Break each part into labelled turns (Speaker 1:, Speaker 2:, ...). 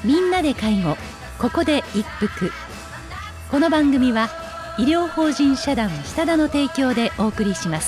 Speaker 1: みんなで介護、ここで一服。この番組は医療法人社団下田の提供でお送りします。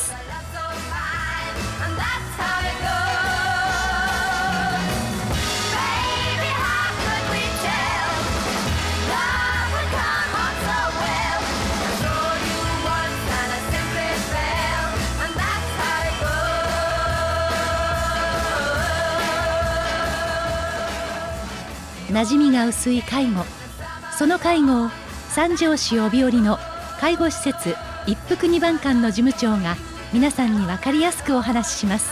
Speaker 1: 馴染みが薄い介護、その介護を三条市帯織の介護施設一服二番館の事務長が皆さんに分かりやすくお話しします。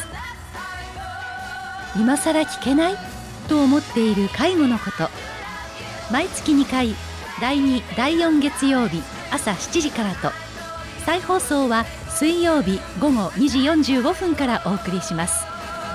Speaker 1: 今さら聞けないと思っている介護のこと、毎月2回第2、第4月曜日朝7時からと、再放送は水曜日午後2時45分からお送りします。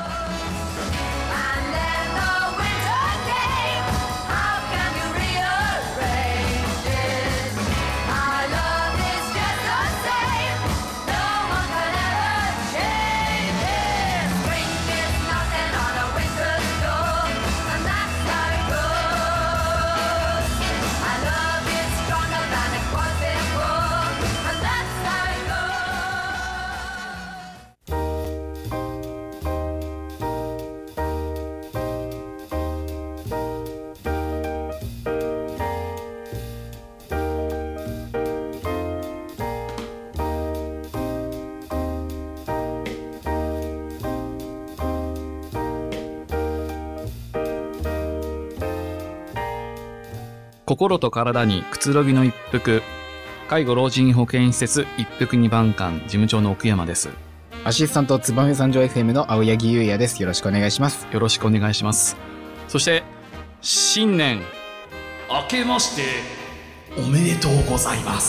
Speaker 2: 心と体にくつろぎの一服、介護老人保健施設一服二番館事務長の奥山です。
Speaker 3: アシスタント燕三条 FM の青柳優也です。よろしくお願いします。
Speaker 2: よろしくお願いします。そして新年明けましておめでとうございます。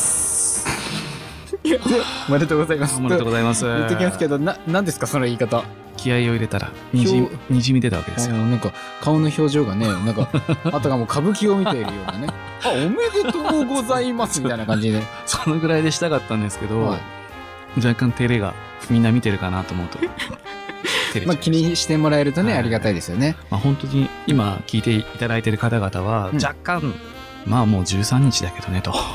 Speaker 3: おめでとうございます。
Speaker 2: おめでとうございます。
Speaker 3: 言ってきますけど、何ですかその言い方。
Speaker 2: 気合を入れたらにじみ出たわけですよ。
Speaker 3: なんか顔の表情がね、なんかあたかも歌舞伎を見ているようなね。あ、おめでとうございますみたいな感じで。
Speaker 2: そのぐらいでしたかったんですけど、はい、若干照れがみんな見てるかなと思うと
Speaker 3: まあ気にしてもらえるとね、はい、ありがたいですよね。
Speaker 2: まあ、本当に今聞いていただいている方々は若干、まあもう13日だけどねと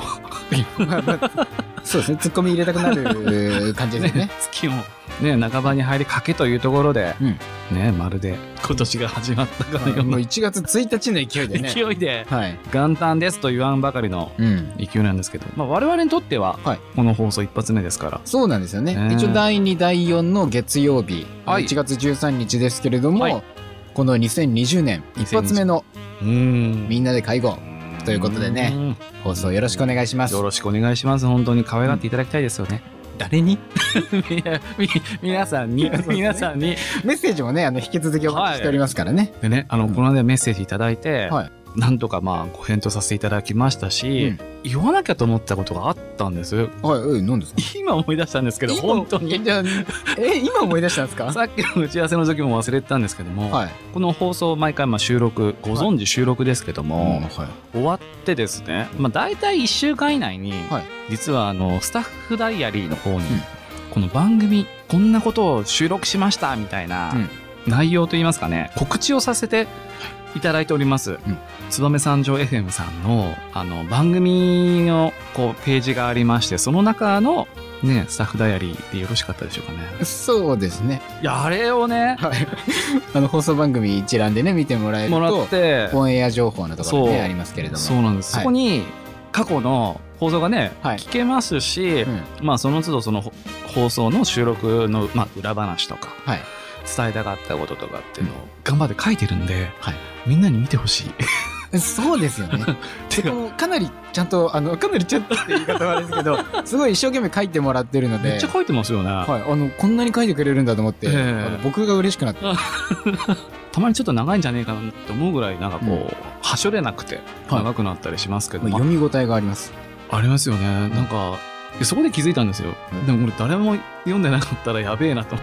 Speaker 3: そうですね、ツッコミ入れたくなる感じですね。
Speaker 2: 月もね半ばに入りかけというところで、ね、まるで今年が始まったかのような、
Speaker 3: もう1月1日の勢いでね、
Speaker 2: 勢いで、はい、元旦ですと言わんばかりの勢いなんですけど、まあ、我々にとってはこの放送一発目ですから。
Speaker 3: そうなんですよね。一応第2第4の月曜日、1月13日ですけれども、この2020年一発目のみんなで介護ということでね、放送よろしくお願いします。
Speaker 2: よろしくお願いします。本当に可愛がっていただきたいですよね。
Speaker 3: 誰に
Speaker 2: 皆さんにメ
Speaker 3: ッセージもね、引き続きお待ちしておりますからね。
Speaker 2: でね、この間メッセージいただいて、なんとかまあご返答させていただきましたし、言わなきゃと思ったことがあったんです。
Speaker 3: はい、何ですか？
Speaker 2: 今思い出したんですけど、本当に。
Speaker 3: じゃあ今思い出したんですか？
Speaker 2: さっきの打ち合わせの時も忘れてたんですけども、この放送毎回まあ収録、ご存知収録ですけども、終わってですね、まあ大体1週間以内に、実はスタッフダイアリーの方に、この番組こんなことを収録しましたみたいな内容といいますかね、告知をさせていただいております。燕三条 FM さんの番組のこうページがありまして、その中のねスタッフダイアリーでよろしかったでしょうかね。
Speaker 3: そうですね。
Speaker 2: いや、あれをね、
Speaker 3: 放送番組一覧でね見てもらえると、オンエア情報のところねありますけれども、
Speaker 2: そうなんです。そこに過去の放送がね、聞けますし、まあその都度その放送の収録のまあ裏話とか、伝えたかったこととかっていうのを頑張って書いてるんで、みんなに見てほしい。
Speaker 3: そうですよね。かなりちゃんとかなりちゃんとって言い方はあれですけど、すごい一生懸命書いてもらってるので、
Speaker 2: めっちゃ書いてますよね。
Speaker 3: こんなに書いてくれるんだと思って、僕が嬉しくなって
Speaker 2: たまにちょっと長いんじゃねえかなって思うぐらいなんかこう、はしょれなくて長くなったりしますけど、
Speaker 3: 読み応えがあります。
Speaker 2: ありますよね。なんかそこで気づいたんですよ。でも俺誰も読んでなかったらやべえなと思って、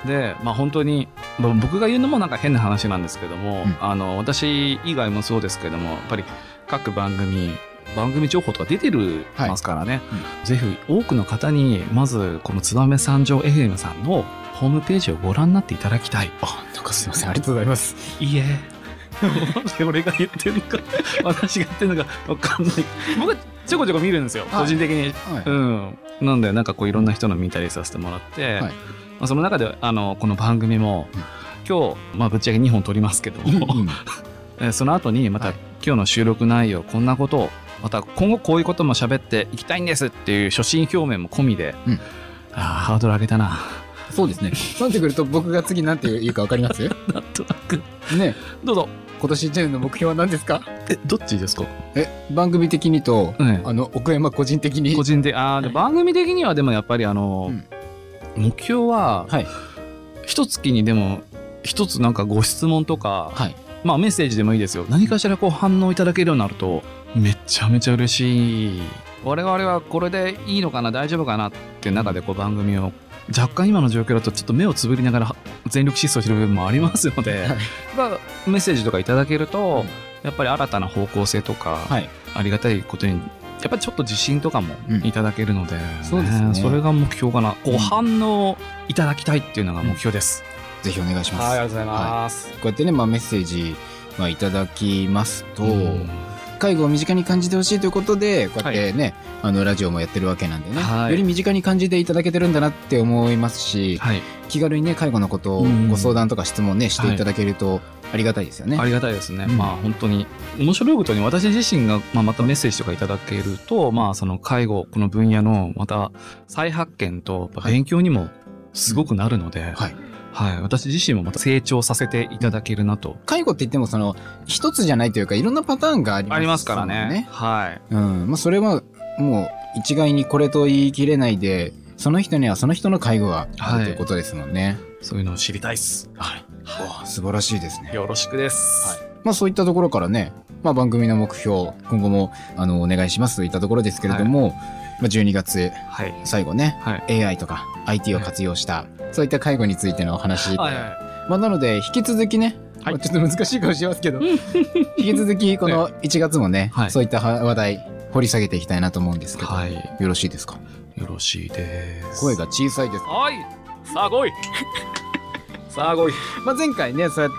Speaker 2: でまあ本当に僕が言うのもなんか変な話なんですけども、私以外もそうですけども、やっぱり各番組情報とか出てるますからね、ぜひ多くの方にまずこの燕三条 FM さんのホームページをご覧になっていただきたい。
Speaker 3: なんかすいません、ありがとうございます。
Speaker 2: いいえ、 俺が言ってるのか私が言ってるのか分かんない。僕はちょこちょこ見るんですよ、個人的に。なんでなんかこういろんな人の見たりさせてもらって、その中でこの番組も、今日、ぶっちゃけ2本撮りますけどもその後にまた、今日の収録内容こんなことをまた今後こういうことも喋っていきたいんですっていう所信表明も込みで、ハードル上げたな。
Speaker 3: そうですね。そうなってくると僕が次なんて言うか分かります
Speaker 2: なんとなく
Speaker 3: ね。
Speaker 2: どうぞ。
Speaker 3: 今年1年の目標は何ですか？
Speaker 2: どっちですか？
Speaker 3: 番組的にと、奥山個人的に。
Speaker 2: 個人で番組的にはでもやっぱり目標は、一月にでも一つなんかご質問とか、メッセージでもいいですよ。何かしらこう反応いただけるようになるとめちゃめちゃ嬉しい。我々はこれでいいのかな、大丈夫かなっていう中でこう番組を若干今の状況だとちょっと目をつぶりながら全力疾走してる部分もありますので、メッセージとかいただけるとやっぱり新たな方向性とか、ありがたいことにやっぱりちょっと自信とかもいただけるので、
Speaker 3: そうですね。
Speaker 2: それが目標かな。こう反応いただきたいっていうのが目標です。
Speaker 3: ぜひお願いします。
Speaker 2: ありがとうございます。
Speaker 3: こうやってね、メッセージいただきますと、介護を身近に感じてほしいということでこうやってね、ラジオもやってるわけなんでね、より身近に感じていただけてるんだなって思いますし、気軽にね介護のことをご相談とか質問ねしていただけるとありがたいですよね。
Speaker 2: ありがたいですね。本当に面白いことに私自身がまたメッセージとかいただけると、その介護この分野のまた再発見と勉強にもすごくなるので、私自身もまた成長させていただけるなと。
Speaker 3: 介護って言ってもその一つじゃないというかいろんなパターンがあります
Speaker 2: からね。
Speaker 3: それはもう一概にこれと言い切れないで、その人にはその人の介護があるということですもんね。
Speaker 2: そういうのを知りたいっす。
Speaker 3: 素晴らしいですね。
Speaker 2: よろしくです。
Speaker 3: そういったところからね、番組の目標今後もお願いしますといったところですけれども、12月、最後ね、AI とか IT を活用した、そういった介護についてのお話、なので引き続きね、ちょっと難しいかもしれますけど引き続きこの1月もね、そういった話題掘り下げていきたいなと思うんですけど、よろしいですか？
Speaker 2: よろしいです。
Speaker 3: 声が小さいです。
Speaker 2: さあ来いさあ来い。
Speaker 3: 前回ねそうやって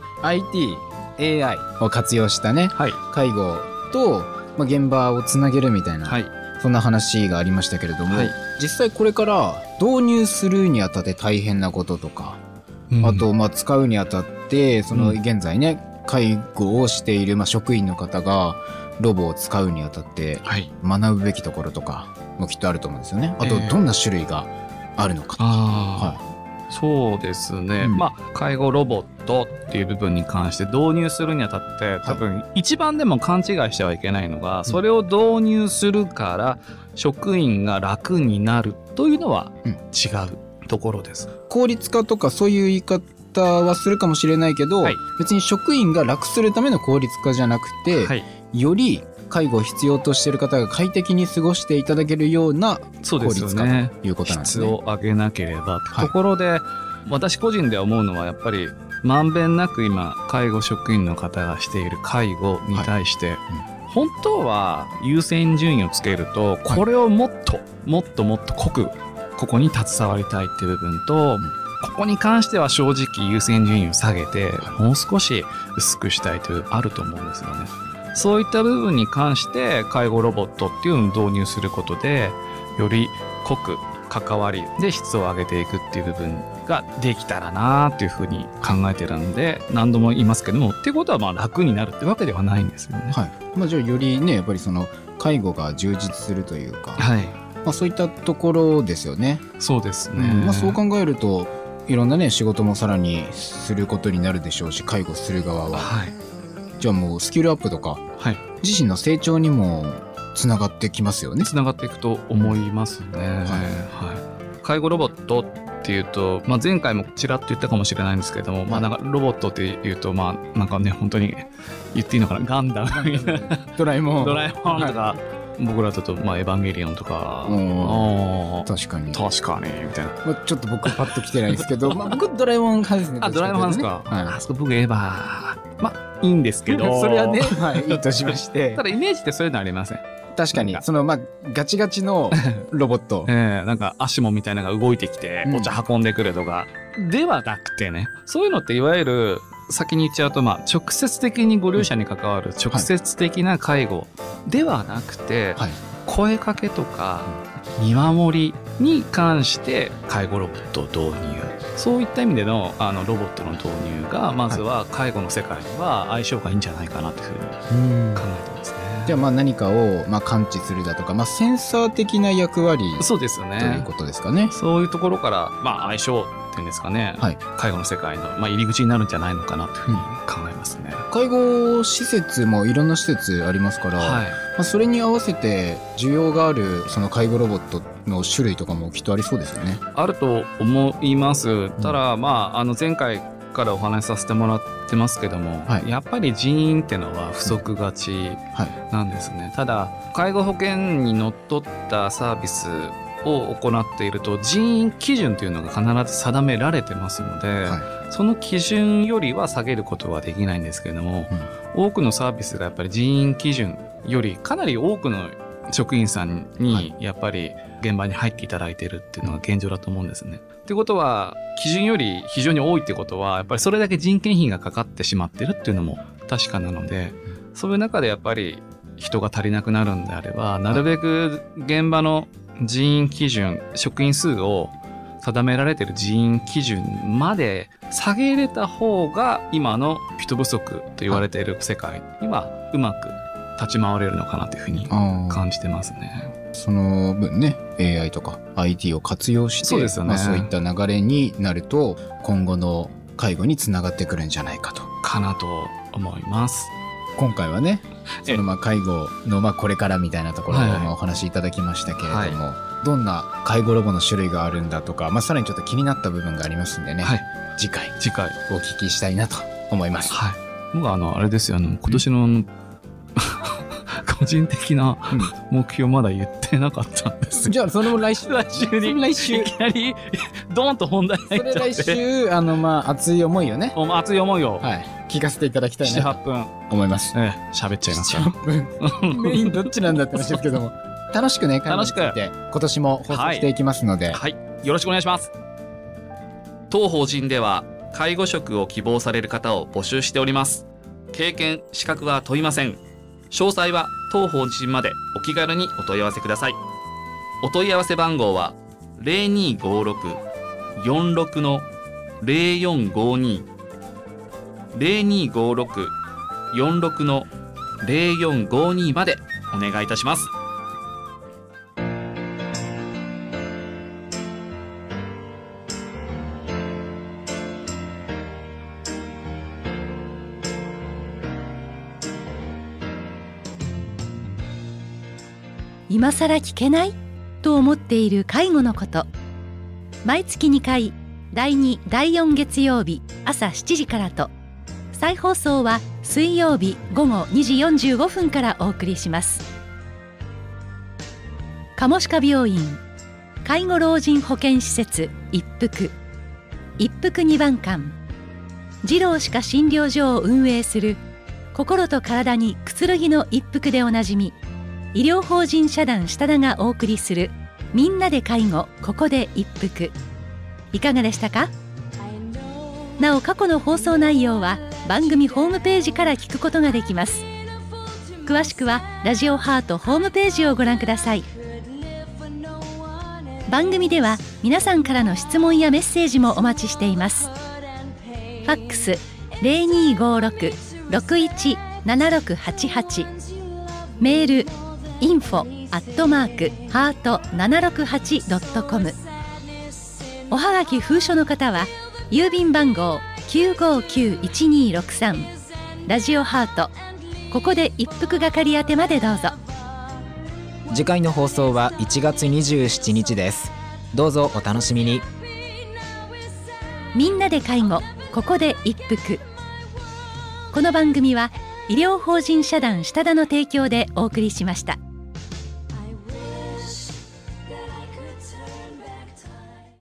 Speaker 3: IT、AI を活用したね、介護と、現場をつなげるみたいな、そんな話がありましたけれども、実際これから導入するにあたって大変なこととか、あと使うにあたってその現在ね、介護をしている職員の方がロボを使うにあたって学ぶべきところとかもきっとあると思うんですよね。あとどんな種類があるのか。
Speaker 2: そうですね、介護ロボットっていう部分に関して導入するにあたって多分一番でも勘違いしてはいけないのが、それを導入するから職員が楽になるというのは違うところです。
Speaker 3: 効率化とかそういう言い方はするかもしれないけど、別に職員が楽するための効率化じゃなくて、より介護を必要としている方が快適に過ごしていただけるような効率化ということなんですね。
Speaker 2: 質を上げなければところで、私個人で思うのはやっぱりまんべんなく今介護職員の方がしている介護に対して、本当は優先順位をつけると、これをもっと濃くここに携わりたいっていう部分と、ここに関しては正直優先順位を下げてもう少し薄くしたいというあると思うんですよね。そういった部分に関して介護ロボットっていうのを導入することで、より濃く関わりで質を上げていくっていう部分ができたらなっていうふうに考えてるんで、何度も言いますけども、っていうことは楽になるってわけではないんですよね。
Speaker 3: じゃあよりね、やっぱりその介護が充実するというか、そういったところですよね。
Speaker 2: そうですね。
Speaker 3: そう考えるといろんなね仕事もさらにすることになるでしょうし、介護する側は、じゃあもうスキルアップとか、自身の成長にもつながってきますよね。
Speaker 2: つながっていくと思いますね。介護ロボットっていうと、前回もちらっと言ったかもしれないんですけども、なんかロボットっていうとなんかね、本当に言っていいのかな、ガンダムみたいな
Speaker 3: ドラえもん
Speaker 2: とか、僕らだとエヴァンゲリオンとか、
Speaker 3: 確かにみ
Speaker 2: たいな。
Speaker 3: ちょっと僕パッと来てないんですけど、僕ドラえもん派ですね。
Speaker 2: ドラえもん派ですか。あそこ僕エヴァいいんですけど
Speaker 3: それはね、いいとしまして
Speaker 2: ただイメージってそういうのありません？
Speaker 3: 確かにそのガチガチのロボット
Speaker 2: なんかアシモみたいなのが動いてきてお茶運んでくるとかではなくてね、そういうのっていわゆる先に言っちゃうと、直接的にご利用者に関わる直接的な介護ではなくて、声かけとか見守りに関して介護ロボットを導入、そういった意味でのロボットの導入がまずは介護の世界には相性がいいんじゃないかなというふうに考えてますね。
Speaker 3: じゃあ何かを感知するだとか、センサー的な役割、
Speaker 2: そうですよね、
Speaker 3: ということですかね。
Speaker 2: そういうところから相性っていうんですかね、介護の世界の入り口になるんじゃないのかなというふうに考えますね。
Speaker 3: 介護施設もいろんな施設ありますから、それに合わせて需要があるその介護ロボットの種類とかもきっとありそうですよね。
Speaker 2: あると思います。ただ前回からお話しさせてもらってますけども、やっぱり人員ってのは不足がちなんですね。ただ介護保険にのっとったサービスを行っていると人員基準というのが必ず定められてますので、その基準よりは下げることはできないんですけれども、多くのサービスがやっぱり人員基準よりかなり多くの職員さんにやっぱり現場に入っていただいているっていうのが現状だと思うんですね。ってことは基準より非常に多いってことはやっぱりそれだけ人件費がかかってしまってるっていうのも確かなので、そういう中でやっぱり人が足りなくなるんであれば、なるべく現場の人員基準、職員数を定められている人員基準まで下げれた方が今の人不足と言われている世界にはうまく立ち回れるのかなというふうに感じてますね。
Speaker 3: その分ね AI とか IT を活用して、そういった流れになると今後の介護につながってくるんじゃないかと
Speaker 2: 思います。
Speaker 3: 今回はねその介護のこれからみたいなところをお話しいただきましたけれども、どんな介護ロボの種類があるんだとか、さらにちょっと気になった部分がありますんでね、次回お聞きしたいなと思います。
Speaker 2: 僕はあれですよ、今年の個人的な目標まだ言ってなかったんです。
Speaker 3: じゃあその来週
Speaker 2: にいきなりドーンと本題入っちゃって、
Speaker 3: それ来週熱い思いをね、
Speaker 2: 熱い思いを
Speaker 3: 聞かせていただきたいなと思います。
Speaker 2: 喋っちゃいますから
Speaker 3: 8分メインどっちなんだって話ですけども楽しくね介護について今年も放送していきますので、
Speaker 2: よろしくお願いします。当法人では介護職を希望される方を募集しております。経験資格は問いません。詳細は当法人までお気軽にお問い合わせください。お問い合わせ番号は 0256-46-0452 0256-46-0452 までお願いいたします。
Speaker 1: 今更聞けないと思っている介護のこと、毎月2回第2第4月曜日朝7時からと、再放送は水曜日午後2時45分からお送りします。鴨歯科病院介護老人保健施設一服2番館、二郎歯科診療所を運営する心と体にくつろぎの一服でおなじみ医療法人社団下田がお送りするみんなで介護ここで一服、いかがでしたか？なお過去の放送内容は番組ホームページから聞くことができます。詳しくはラジオハートホームページをご覧ください。番組では皆さんからの質問やメッセージもお待ちしています。ファックス 0256-617688、 メールinfo@heart768.com、 おはがき封書の方は郵便番号 959-1263 ラジオハートここで一服係宛てまでどうぞ。
Speaker 4: 次回の放送は1月27日です。どうぞお楽しみに。
Speaker 1: みんなで介護ここで一服、この番組は医療法人社団下田の提供でお送りしました。